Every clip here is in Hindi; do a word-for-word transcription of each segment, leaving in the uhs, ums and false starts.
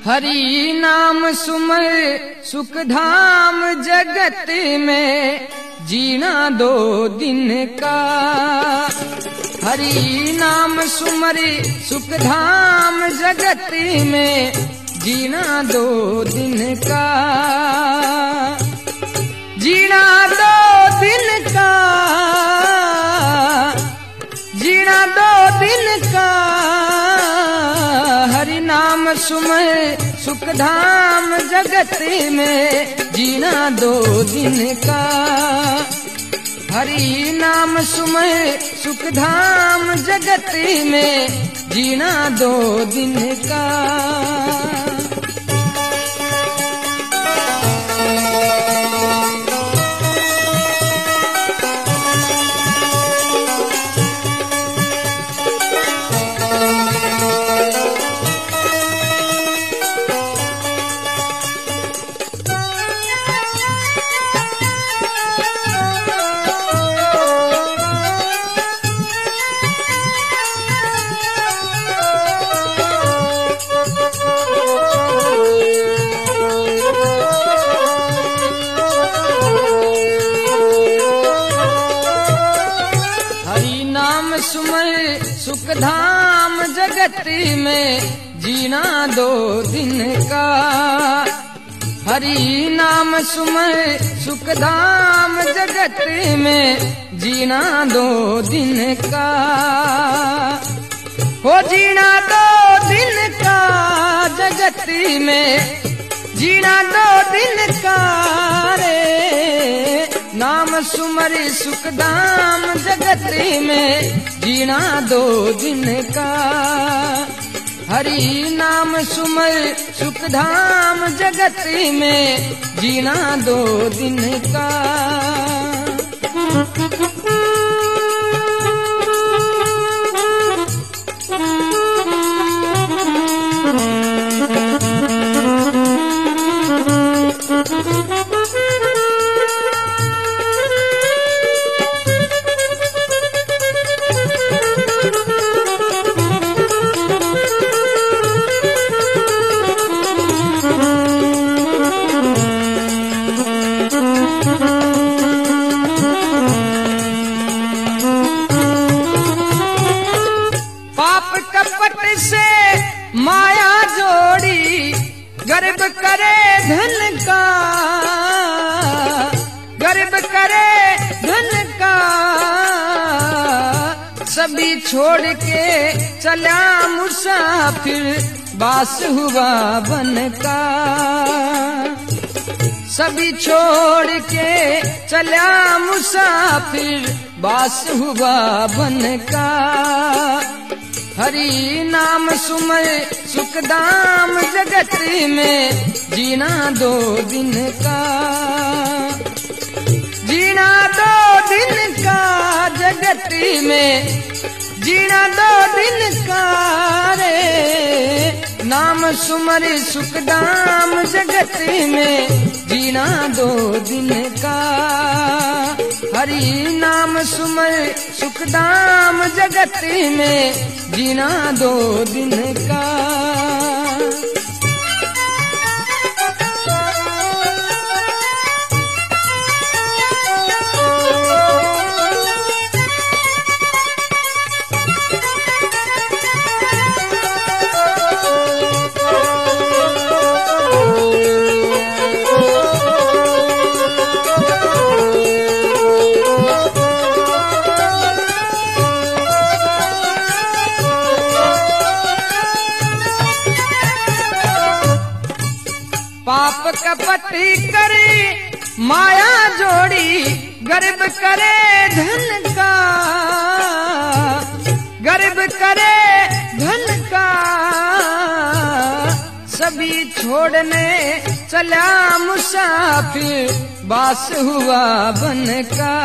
हरि नाम सुमर सुख धाम जगत में जीना दो दिन का। हरि नाम सुमर सुख धाम जगत में जीना दो दिन का। जीना दो दिन का, जीना दो दिन का। हरि नाम सुमर सुख धाम जगत में जीना दो दिन का। हरि नाम सुमर सुख धाम जगत में जीना दो दिन का। सुमर सुख धाम जगत में जीना दो दिन का। हरि नाम सुमर सुख धाम जगत में जीना दो दिन का। हो जीना दो दिन का जगत में जीना दो दिन का रे। नाम सुमर सुख धाम जगत में जीना दो दिन का। हरि नाम सुमर सुख धाम जगत में जीना दो दिन का। कपट से माया जोड़ी गर्व करे धन का। गर्व करे धन का सभी छोड़ के चला मुसाफिर बास हुआ बन का। सभी छोड़ के चला मुसाफिर बास हुआ बन का। हरि नाम सुमर सुख धाम जगत में जीना दो दिन का। जीना दो दिन का जगत में जीना दो दिन का रे। नाम सुमर सुख धाम जगत में जीना दो दिन का। हरि नाम सुमर सुख धाम जगत में जीना दो दिन का। पाप कपट करे माया जोड़ी गर्व करे धन का। गर्व करे धन का सभी छोड़ने चला मुसाफिर बास हुआ बन का।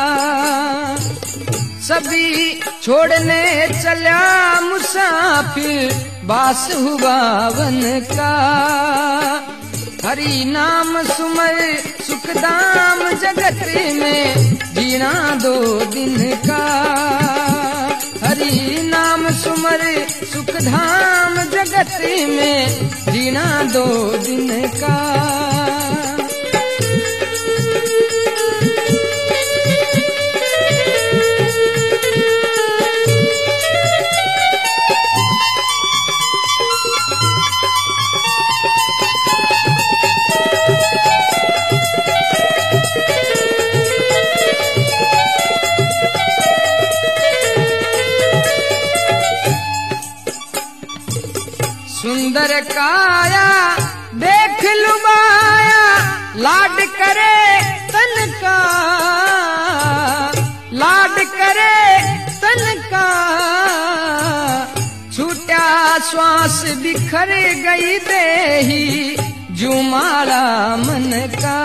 सभी छोड़ने चला मुसाफिर बास हुआ बन का। हरि नाम सुमर सुख धाम जगत में जीना दो दिन का। हरि नाम सुमर सुख धाम जगत में जीना दो दिन का। सुंदर काया देख लुबाया लाड करे तन का, लाड करे तन का। छूटा श्वास बिखर गई देही जुमाला मन का।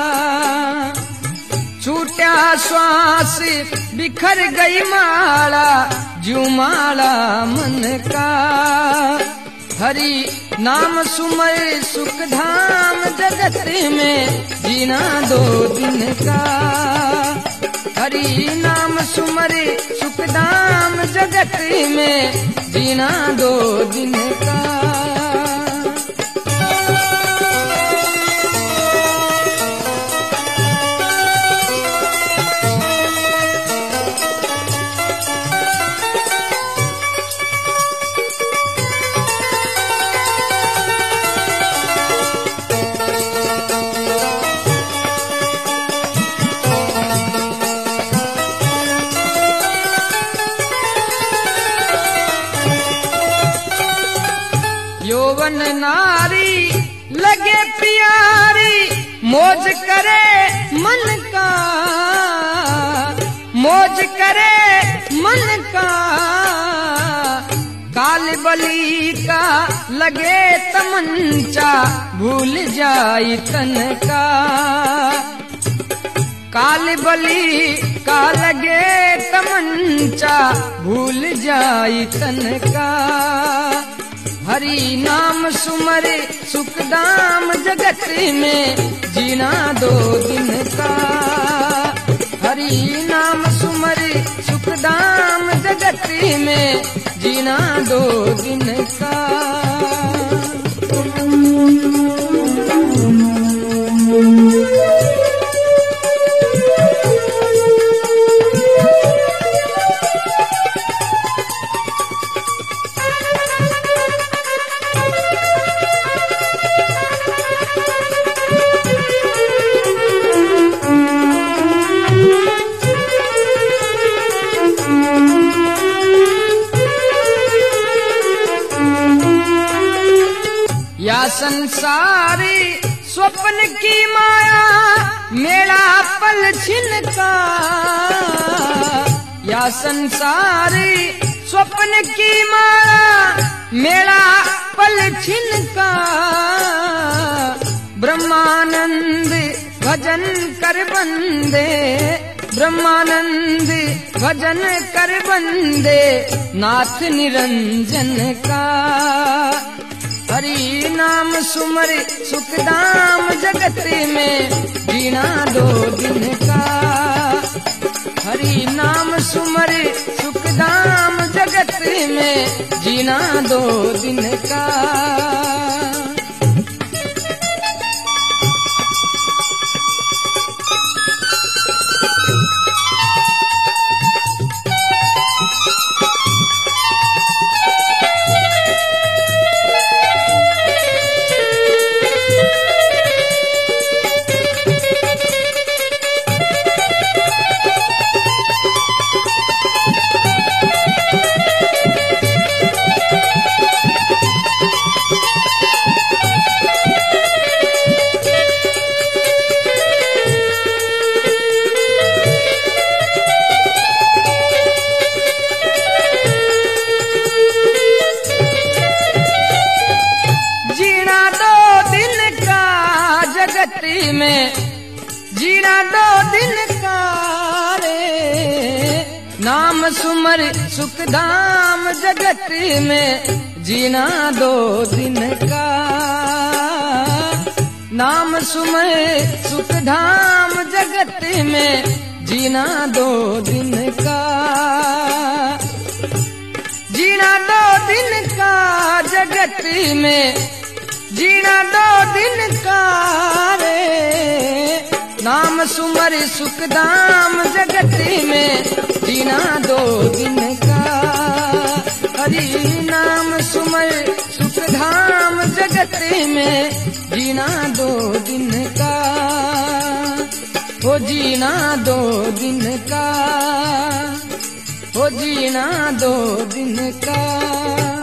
छूटा श्वास बिखर गई माला जुमाला मन का। हरि नाम सुमर सुख धाम जगत में जीना दो दिन का। हरि नाम सुमर सुख धाम जगत में जीना दो दिन का। यौवन नारी लगे प्यारी मौज करे मन का, मौज करे मन का। काल बली का लगे तमंचा भूल जाई तन का। काल बली का लगे तमंचा भूल जाई तन का। हरि नाम सुमर सुख धाम जगत में जीना दो दिन का। हरि नाम सुमर सुख धाम जगत में जीना दो दिन का। या संसारी स्वप्न की माया मेरा पल छिन का। या संसारी स्वप्न की माया मेरा पल छिन का। ब्रह्मानंद भजन कर बंदे, ब्रह्मानंद भजन कर बंदे नाथ निरंजन का। हरि नाम सुमर सुख धाम जगत में जीना दो दिन का। हरि नाम सुमर सुख धाम जगत में जीना दो दिन का। में जीना दो दिन का रे। नाम सुमर सुख धाम जगत में जीना दो दिन का। नाम सुमर सुख धाम जगत में जीना दो दिन का। दो दिन का जगत में, जीना दो दिन का रे। नाम सुमर सुख धाम जगत में, जीना दो दिन का। हरि नाम सुमर सुख धाम जगत में, जीना दो दिन का। हो जीना दो दिन का, हो जीना दो दिन का।